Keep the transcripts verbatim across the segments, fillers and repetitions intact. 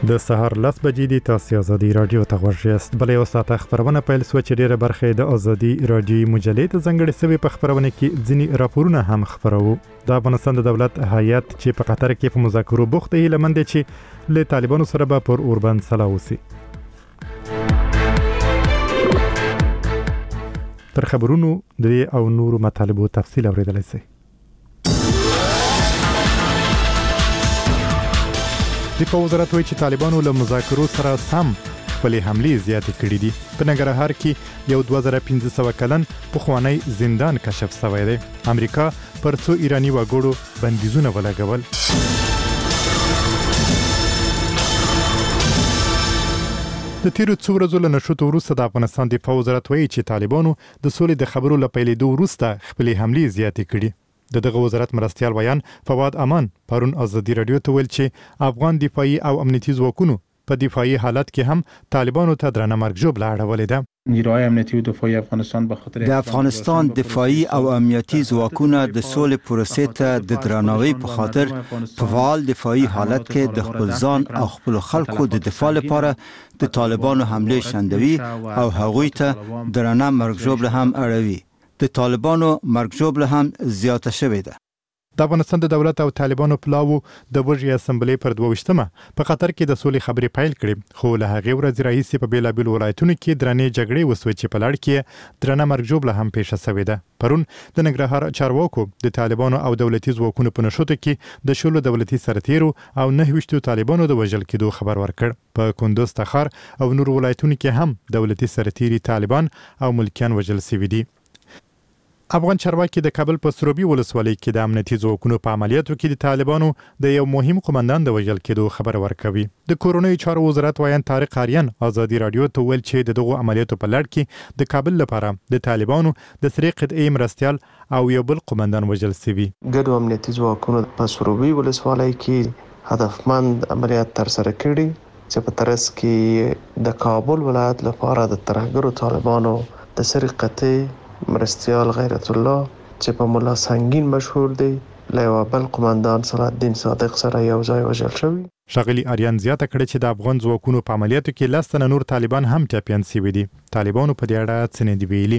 د سهار لس بجې دي. تاسو ازادي رادیو ته غوږ یاست. بل یو ساعت خبرونه پیل سو چې ډیره برخه د ازادي رادیو مجلې ته ځانګړې سوي په خبرونه کې ځینی راپورونه هم خبرو. د افغانستان د دولت هیئت چې په قطر کې په مذاکرو بوخت دی لمن دي چې له طالبانو سره به پر اوربند سلا وسی. تر خبرونو د او نورو مطالبو تفصیل اوریدلای شئ. د وزارت وایي چې طالبانو له مذاکرو سره سم خپل حملې زیاتې کړې دي. په ننګرهار کې یو دوه زره پنځه سوه کلن پخوانی زندان کشف شوی دی. امریکا پر څو ایرانی وګړو بندیزونه ولګول. د تیرو څو ورځو له نشوتو وروسته د افغانستان دفاع وزارت وایي چې طالبانو د سولې د خبرو له پیلېدو وروسته خپل حملې زیاتې کړې. د دغه وزارت مرستیال ویان فواد امان پرون ازادي رادیو ته ویل چې افغان دفاعي او امنیتي ځواکونو په دفاعي حالت کې هم طالبانو ته درنه مرګ ژوبله اړولې ده. نیروهای امنیتی و دفاعی افغانستان به خاطر د افغانستان دفاعي او امنیتي ځواکونه د سولې پروسې ته د درناوي په خاطر په فعال دفاعي حالت کې د خپل ځان او خپل خلکو د دفاع لپاره د طالبانو حمله شندوي او هغوی ته درنه مرګ ژوبله هم اړوي. د طالبانو مرګ ژوبله هم زیاته شوې ده. د افغانستان د دولت او طالبانو پلاوو د وژې اسمبلی پر دوه په قطر کې د سولې خبرې پیل کړې، خو له هغې ورځې راهیسې په بیلابیلو ولایتونو کې درنې جګړې وسوې چې په لړ کې درنه مرګ ژوبله هم پیښه شوې ده. پرون د ننګرهار چارواکو د طالبانو او دولتي ځواکونو په نښتو کې د شلو دولتي سرتیرو او نهه ویشتو طالبانو د وژل کېدو خبر ورکړ. په کندوز، تخار او نورو ولایتونو کې هم دولتي سرتیري طالبان او ملکیان وژل شوي دي. افغان چارواکي د کابل په سروبي ولسوالۍ کې د امنیتي ځواکونو په عملیاتو کې د طالبانو د یو مهم قومندان د وژل کېدو خبر ورکوي. د کورونی چارو وزارت ویان طارق آریان ازادي رادیو ته ویل چې د دغو عملیاتو په لړ کې د کابل لپاره د طالبانو د سری قطعې مرستیال او یو بل قومندان وژل شوي. ګډو امنیتي ځواکونو په سروبي ولسوالۍ کې هدفمند عملیات ترسره کړي چې په ترڅ کې د کابل ولایت لپاره د ترهګرو طالبانو د سری قطعې مرستیال غیرت الله چې په مولا سنگین مشهور دی له یو بل قومندان صلاح الدین صادق سره یو ځای وژل شوی. ښاغلي آریان زیاته کړې چې د افغان ځواکونو په عملیاتو کې لس تنه نور طالبان هم ټپیان شوي دي. طالبانو په دې اړه څه نه دي ویلي.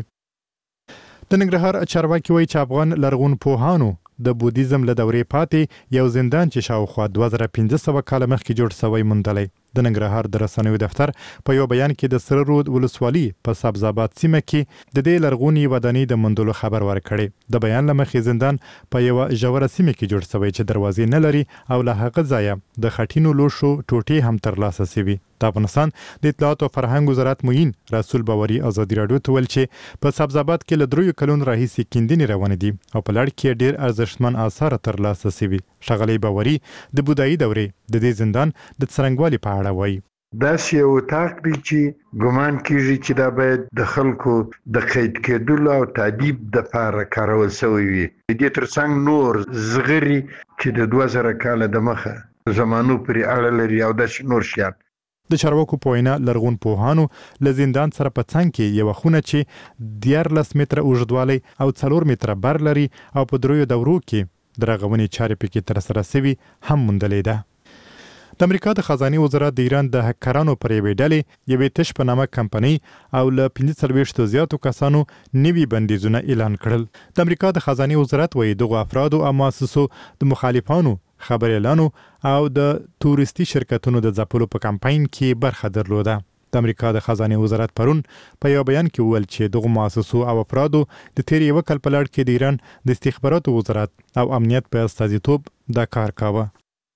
د ننګرهار چارواکي وایي چې افغان لرغون پوهانو د بودیزم له دورې پاتې یو زندان چې شاوخوا دوه زره پنځه سوه کاله مخکې جوړ شوی موندلی. د ننګرهار د رسنیو دفتر په یو بیان کې د سره رود ولسوالۍ په سبزاباد سیمه کې د دې لرغونې ودانۍ د موندلو خبر ورکړی. د بیان له مخې زندان په یوه ژوره سیمه کې جوړ شوی چې دروازې نه لري او له هغه ځایه د خټینو لوښو ټوټې هم ترلاسه شوي. د افغانستان د اطلاعات او فرهنګ وزارت معین رسول باوري ازادي رادیو ته ویل چې په سبزاباد کې له دریو کلونو راهیسې کیندنې روانې دي او په لړ کې ډېر ارزښتمن آثار ترلاسه شوي. ښاغلی باوري د بودایي دورې د دې زندان د څرنګوالي په اړه وایي. داسې یو اتاق دی چې ګمان کېږي چې دا باید د خلکو د قید کېدلو او تعذیب دپاره کارول شوی وي. د دې ترڅنګ نور زغري چې د دوه زره کاله د مخه زمانو پرې اړه لري او داسې نور شیان. د چارواکو په وینا لرغون پوهانو له زندان سره په څنګ کې یوه خونه چې دیارلس متره اوږدوالی او څلور متره بر لري او په دریو دورو کې د رغونې چارې پکې ترسره شوي هم موندلې ده. د امریکا د خزانې وزارت د ایران د هکرانو پر یوې ډلې یوې تش په نامه کمپنۍ او له پنځه څلوېښتو زیاتو کسانو نوي بندیزونه اعلان کړل. د امریکا د خزانې وزارت وایي دغو افرادو او مؤسسو د مخالفانو خبر اعلانو او د تورستي شرکتونو د ځپلو په کمپاین کې برخه درلوده. د امریکا د خزانې وزارت پرون په یو بیان کې وویل چې دغو مؤسسو او افرادو د تیر یو کال په لړ کې د ایران د استخباراتو وزارت او امنیت په استازیتوب دا کار کاوه.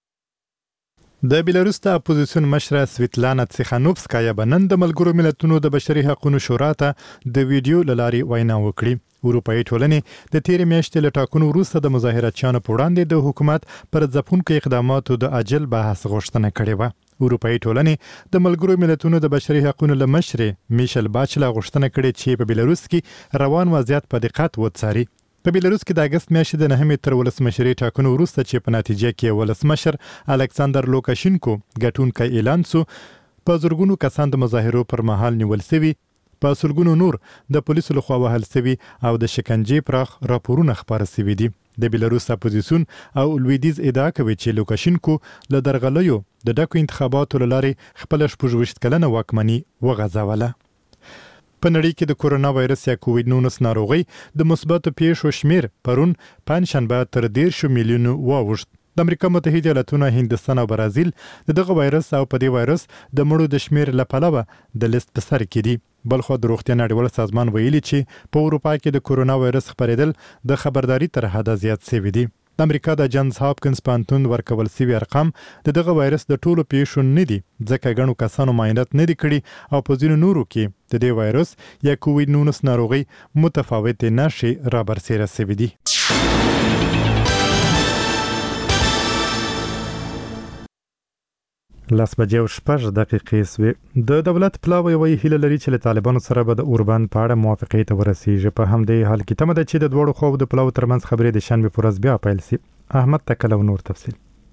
د بیلاروس د اپوزیسیون مشره سویتلانا تسیخانوفسکایا به نن د ملګرو ملتونو د بشري حقوقو شورا ته د ویډیو له لارې وینا وکړي. اروپایي ټولنې د تیرې میاشتې له ټاکنو وروسته د مظاهراتچیانو په وړاندې د حکومت پر ځپونکو اقداماتو د عاجل بحث غوښتنه کړې وه. اروپایي ټولنې د ملګرو ملتونو د بشري حقوقو له مشرې میشل باچلا غوښتنه کړې چې په بیلاروس کې روان وضعیت په دقت وڅاري. په بیلاروس کې د اګست میاشتې د نهمې تر ولسمشرۍ ټاکنو وروسته چې په نتیجه کې ولسمشر الکساندر لوکاشینکو ګټونکی اعلان سو، په زرګونو کسان د مظاهرو پر مهال نیول شوي، په سلګونو نور د پولیسو لخوا وهل شوي او د شکنجې پراخ راپورونه خپاره شوي دي. د بیلاروس اپوزیسیون او لویدیز ادعا کوي چې لوکاشینکو له درغلیو د ډکو انتخاباتو لارې خپل شپږ ویشت کلنه واکمني وغځوله. په نړۍ کې د کورونا وایرس یا کووډ نولس ناروغي د مثبتو پیښو شمیر پرون پنځشنبه تر دېرش میلیونو واوښت. د امریکا متحده ایالاتونو، هندستان او برازیل دغه وایرس او په دې وایرس د مړو د شمیر له پلوه د لیست په سر کې دي. بلخو د روغتیا نړیوال سازمان ویلي چې په اروپا کې د کورونا وایرس خپرېدل د خبرداري تر حده زیات شوي دي. د امریکا د جانز هاپکینز پوهنتون ورکول شوي ارقام د دغه وایرس د ټولو پیښو نه دي، ځکه ګڼو کسانو معاینات نه دي کړي او په ځینو نورو کې د دې وایرس یا کووډ نولس ناروغي متفاوتې نښې رابرسېره شوي دي. لاس بجې او شپږ دقیقې سوې. د دولت پلاوی وایي هیله لري چې له طالبانو سره به د اوربند په اړه موافقې ته ورسیږي. په همدې حال کې تمه ده چې د دواړو خواو د پلاو ترمنځ خبرې د شنبې په ورځ بیا پیل شي. احمد تکل او نور تفصیل.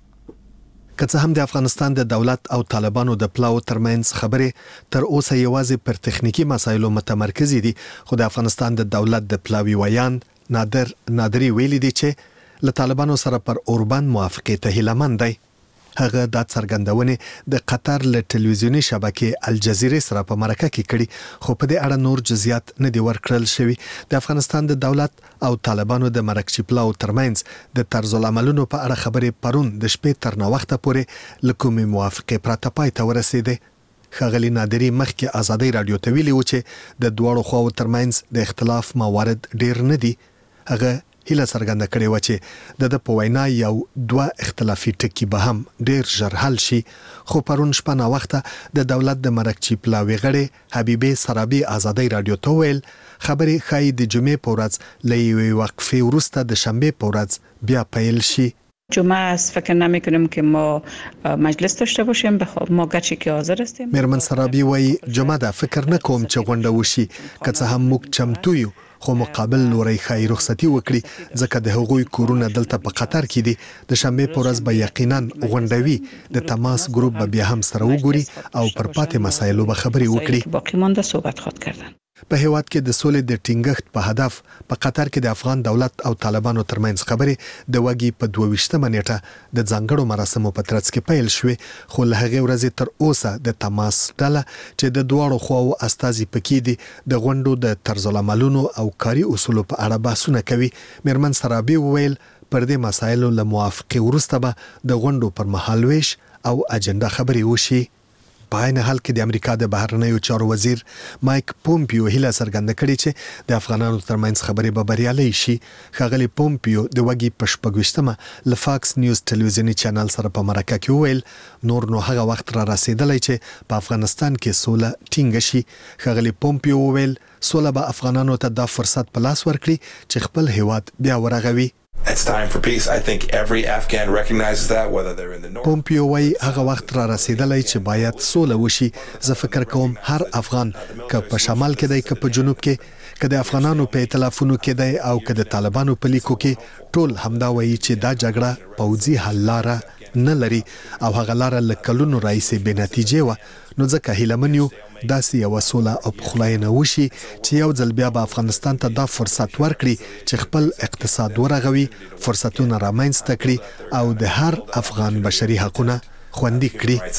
که څه هم د افغانستان د دولت او طالبانو د پلاو ترمنځ خبرې تر اوسه یوازې پر تخنیکی مسایلو متمرکز دي، خو د افغانستان د دولت د پلاوی ویان نادر نادری ویلي دي چې له طالبانو سره پر اوربند موافقې ته هیله مند دی. هغه د څرګندونې د قطر له ټلویزیونی شبکې الجزیره سره په مرکه کې کړي، خو په دې اړه نور جزئیات نه دی ورکړل شوی. د افغانستان د دولت او طالبانو د مرکچی پلاو ترمنځ د طرز العملونو په اړه خبرې پرون د شپې تر نو وخت پورې لکومي موافقه پرته پای ته ورسېده. خغلی نادری مخکې ازادي رادیو ته ویلي و چې د دوړو خواو ترمنځ د اختلاف موارد ډیر نه دي. هغه هیله څرګنده کړې و چې د په وینا یو دوه اختلافي ټکي به هم ډیر ژر حل شي، خو پرون شپه نا وخته د دولت د مرکچی پلاوی غړي حبیبه سرابي ازادي رادیو ته ویل خبرې خای د جمعې په ورځ لې وقفه ورسته د شنبه په ورځ بیا پیل شي. جمعه است فکر نمی کنم که ما مجلس داشته باشیم، ما گرچه که حاضر هستیم. میرمن سرابی وای جمعه ده فکر نکوم چې غونډه وشي، که څه هم موږ چمتو یو، خو مقابل لوري خای رخصتي وکړي ځکه د هغوی کورونه دلته په قطر کې دي. د شنبه په ورځ به یقینا غونډوي، د تماس ګروپ به بیا هم سره وګوري او پر پاتې مسایلو به خبري وکړي. باقی مونده صحبت خود کردن. په هیواد کې د سولې د ټینګښت په هدف په قطر کې د افغان دولت او طالبانو ترمنځ خبرې د وګي په دوه ویشتمه نیټه د ځانګړو مراسمو په ترڅ کې پیل شوې، خو له هغې ورځې تر اوسه د تماس ډله چې د دواړو خواو استازي پکې دي د غونډو د طرز العملونو او کاري اصولو په اړه بحثونه کوي. میرمن سرابي وویل پر دې مسایلو له موافقې وروسته به د غونډو پر مهال ویش او اجنډا خبرې وشي. په عین حال کې د امریکا د بهرنیو چارو وزیر مایک پومپیو هیله څرګنده کړې چې د افغانانو ترمنځ خبرې به بریالۍ شي. ښاغلی پومپیو د وګي په شپږ ویشتمه له فاکس نیوز ټلویزیونی چینل سره په مرکه کې وویل نور نو هغه وخت را رسیدلی چې په افغانستان کې سوله ټینګه شي. ښاغلی پومپیو وویل سوله به افغانانو ته دا فرصت په لاس ورکړي چې خپل هیواد بیا ورغوي. It's time for peace. I think every Afghan recognizes that, whether they're in the north. پومپیو وای هغه وخت را رسیدلی چې باید سوله وشي. زه فکر کوم هر افغان که په شمال کې دی که په جنوب کې، که د افغانانو په ائتلافونو کې دی او که د طالبانو په لیکو کې، ټول همدا وایي چې دا جګړه پوځي حل لاره نه لري او هغه لاره له کلونو راهیسې بې نتیجې وه. نو ځکه هیلهمن یو داسې یوه سوله او پخلاینه وشي چې یو ځل بیا به افغانستان ته دا فرصت ورکړي چې خپل اقتصاد ورغوي، فرصتونه رامنځته کړي او د هر افغان بشري حقونه خوندي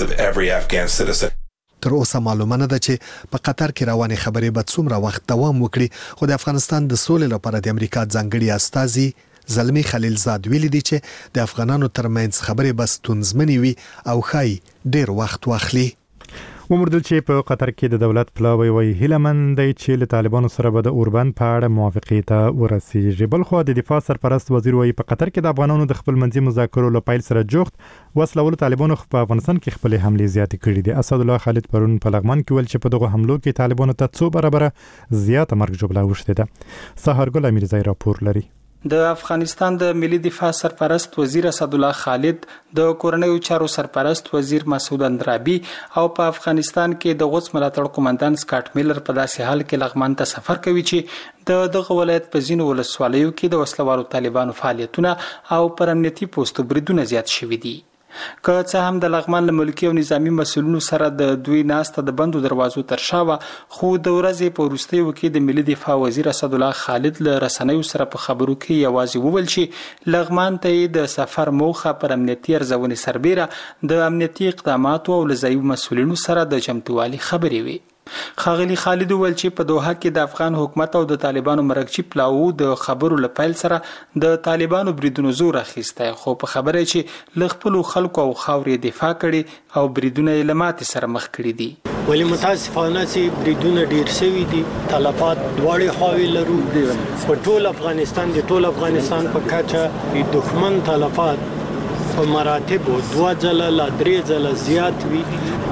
کړي. تر اوسه معلومه نه ده چې په قطر کې روانې خبرې به څومره وخت دوام وکړي، خو د افغانستان د سولې لپاره د امریکا ځانګړي استازي زلمی خلیلزاد ویلي دي چې د افغانانو ترمنځ خبرې به ستونزمنې وي او ښایي ډیر وخت واخلي. ومردل چې په قطر کې د دولت پلاوی وایي هیله مند دی چې له طالبانو سره به د اوربند په اړه موافقې ته ورسیږي. بل خو د دفاع سرپرست وزیر وایي په قطر کې د افغانانو د خپل منځي مذاکرو له پیل سره جوخت وسلول طالبانو په افغانستان کې خپل حملې زیاتې کړې دي. اسدالله خالد پرون په لغمان کې ویل چې په دغه حملو کې طالبانو ته څو برابر زیاته مرګ جوړه وشته ده. سحرګل امیرزای راپور لري. د افغانستان د ملي دفاع سرپرست وزیر اسدالله خالد، د کورنیو چارو سرپرست وزیر مسعود اندرابي او په افغانستان کې د غوڅ ملاتړ قومندان سکاټ میلر په داسې حال کې لغمان ته سفر کوي چې د دغه ولایت په ځینو ولسوالیو کې د وسلوالو طالبانو فعالیتونه او پر امنیتي پوسټو بریدونه زیات شوي دي. که څه هم د لغمان له ملکي او نظامی مسؤلینو سره د دوی ناسته د بندو دروازو تر شا وه، خو د ورځې په وروستیو کې د ملي دفاع وزیر اسدالله خالد له رسنیو سره په خبرو کې یوازې وویل چې لغمان ته یې د سفر موخه پر امنیتي ارزونې سربیره د امنیتي اقداماتو او له ځایي مسؤلینو سره د چمتووالي خبرې وي. ښاغلي خالد وویل چې په دوحه کې د افغان حکومت او د طالبانو مرکچي پلاو د خبرو له پیل سره د طالبانو بریدونو زور اخیستی، خو په خبره چې له خپلو خلکو او خاورې دفاع کړي او بریدونه یې له ماتې سره مخ کړي دي. ولی متاسفانه چې بریدونه ډیر شوي دي، تلفات دواړې خواوې لرو. په ټول افغانستان د ټول افغانستان په کچه د دښمن تلفات په مراتبو دوه ځله لا درې ځله زیات وي.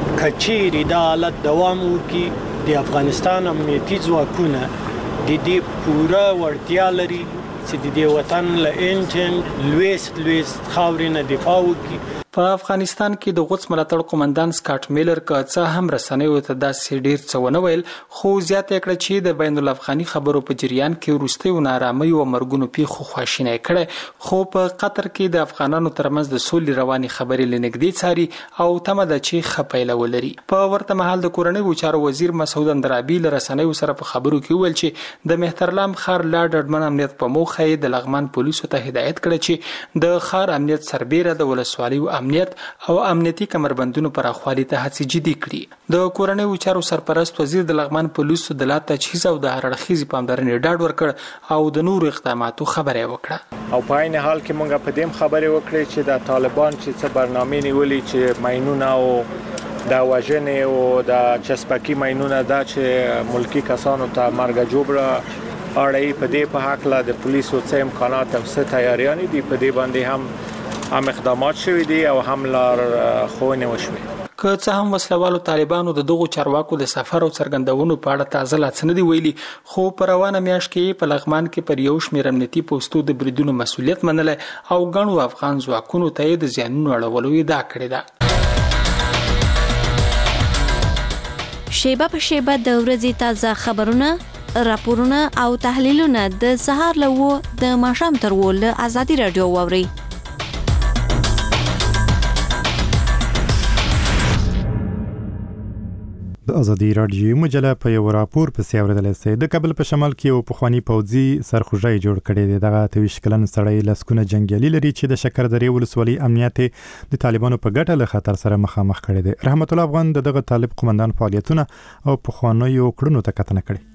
کچيري دا حالت دوام وکړي، د افغانستان امنیتي ځواکونه د دې پوره وړتیا لري چې د دې وطن له انجن لويست لويست خاورې نه دفاع وکړي. په افغانستان کې د غوڅ ملاتړ قومندان سکاټ میلر که څه هم رسنیو ته داسې ډیر څه ونه ویل، خو زیاته کړه چې د بین الافغاني خبرو په جریان کې وروستیو نارامۍ او مرګونو پیښو خواشینی کړی، خو په قطر کې د افغانانو ترمنځ د سولې رواني خبرې لنږدې څاري او تمه ده چې ښه پیله ولري. په ورته مهال د کورنیو چارو وزیر مسعود اندرابي له رسنیو سره په خبرو کې وویل چې د مهترلام ښار لا ډاډمن امنیت په موخه یې د لغمان پولیسو ته هدایت کړی چې د ښار امنیت سربیره د ولسوالیو امنیت او امنیتي کمربندونو پراخوالي ته هڅې جدي کړي. د کورنیو چارو سرپرست وزیر د لغمان پولیسو د لا تجهیز او د هر اړخیزې پاملرنې ډاډ ورکړ او د نورو اقداماتو خبره یې وکړه. او په عین حال کې موږ په دې خبرې وکړې چې د طالبان چې څه برنامه نیولې چې ماینونه او د وژنې او د چسپکی ماینونه دا چې ملکی کسانو ته مرګ جوړه اړای په دې په حق لا د پولیسو څه امکانات او څه تیاریان دي، په دې باندې هم هم اقدامات شوي دي او هم لار خوونه وشوي. که څه هم وسلوالو طالبانو د دغو چارواکو د سفر او څرګندونو په اړه تازه لا څه نه دي ویلي، خو په روانه میاشت کې په لغمان کې پر یو شمېر امنیتي پوستو د بریدونو مسؤلیت منلی او ګڼو افغان ځواکونو ته یې د زیانونو اړولو ادعا کړې ده. شیبه په شیبه د ورځې تازه خبرونه، راپورونه او تحلیلونه د سهار له اوو د ماښام تر اوو له ازادي راډیو واورئ. د ازادي راډیو مجله په یو راپور پسې اوریدلی سئ. د کابل په شمال کې یو پخوانی پوځي سرخوږی جوړ کړی دی. دغه اته ویشت کلن سړی لسګونه جنګیالي لري چې د شکردرې ولسوالۍ امنیت د طالبانو په ګټه له خطر سره مخامخ کړی دی. رحمت الله افغان د دغه طالب قومندان فعالیتونه او پخوانیو کړنو ته کتنه کړې.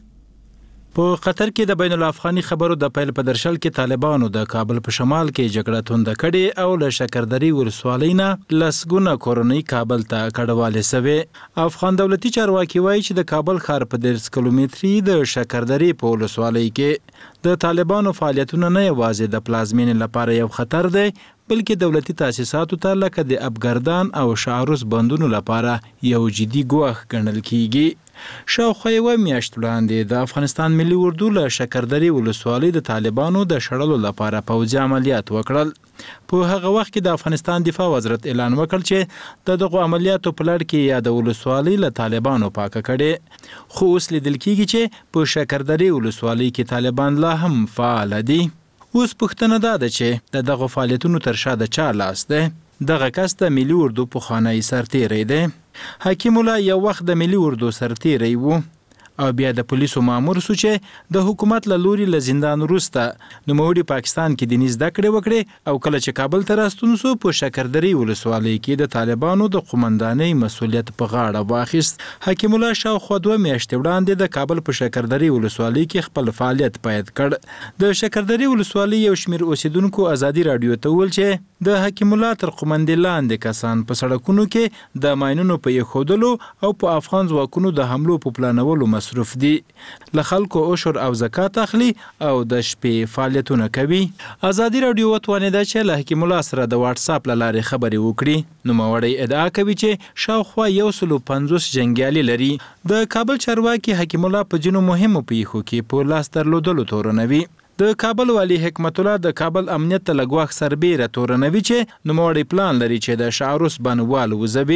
په قطر کې د بین الافغاني خبرو د پیل په درشل کې طالبانو د کابل په شمال کې جګړه توند کړې او له شکردرې ولسوالۍ نه لسګونه کورنۍ کابل ته کډوالې سوې. افغان دولتي چارواکي وایي چې د کابل ښار په دېرش کیلومتري د شکردرې په ولسوالۍ کې د طالبانو فعالیتونه نه یوازې د پلازمینې لپاره یو خطر دی، بلکې دولتي تاسیساتو ته لکه د ابګردان او شعروس بندونو لپاره یو جدي ګواښ ګڼل کیږي. شاوخوا یوه میاشت وړاندې د افغانستان ملي اردو له شکردرې ولسوالۍ د طالبانو د شړلو لپاره پوځي عملیات وکړل. په هغه وخت کې د افغانستان دفاع وزارت اعلان وکړ چې د دغو عملیاتو په لړ کې یا د ولسوالۍ له طالبانو پاکه کړې، خو اوس لیدل کیږي چې په شکردرې ولسوالۍ کې طالبان لا هم فعال دي. اوس پوښتنه دا ده چې د دغو فعالیتونو تر شا د چا لاس دی؟ دغه کس د ملي اردو پخوانی سرتیری دی. حکیم الله یو وخت د ملي اردو سرتیری و او بیا د پولیسو مامور سو چې د حکومت له لوري له زندان وروسته نوموړي پاکستان کې دیني زده کړې وکړې او کله چې کابل ته راستون سو په شکردرې ولسوالۍ کې د طالبانو د قومندانۍ مسؤلیت په غاړه واخیست. حکیم الله شاوخوا دوه میاشتې وړاندې د کابل په شکردرې ولسوالۍ کې خپل فعالیت پیل کړ. د شکردرې ولسوالۍ یو شمېر اوسیدونکو ازادي راډیو ته وویل چې د حکیم الله تر قومندې لاندې کسان په سړکونو کې د ماینونو په ایښودلو او په افغان ځواکونو د حملو په پلانولو مصروف دي. له خلکو عشر او زکات اخلي او د شپې فعالیتونه کوي. ازادي راډیو وتوانېده چې له حکیم الله سره د واتس اپ له لارې خبرې وکړي. نوموړی ادعا کوي چې شاوخوا یو سل او پنځوس جنګیالي لري. د کابل چارواکي حکیم الله په ځینو مهمو پیښو کې په لاس درلودلو تورنوي. د کابل والی حکمت الله د کابل امنیت ته لګواښ سربیره تورنوي چې نوموړی پلان لري چې د شعروس بنوال وځبي.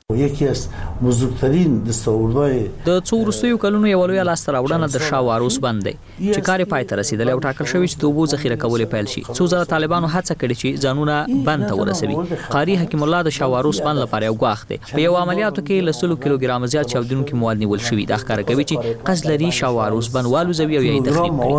یکی از بزرگترین دستاوردهای د څو وروستیو کلونو یو لوی لاسته راوړنه د شاواروس بند دی چې کار پای ته رسیدلی او ټاکل شوی چې د اوبو ذخیره کول پیل شي. څو ځله طالبانو هڅه کړې چې ځانونه بند ته ورسوي. قاری حکیم الله د شاواروس بند لپاره یو ګواښ دی. په یو عملیاتو کې له سلو کیلوګرام زیات چاودونکو مواد نیول شوي. دا ښکاره کوي چې قصد لري شاواروس بند والوزوي او یې تخریب کړي.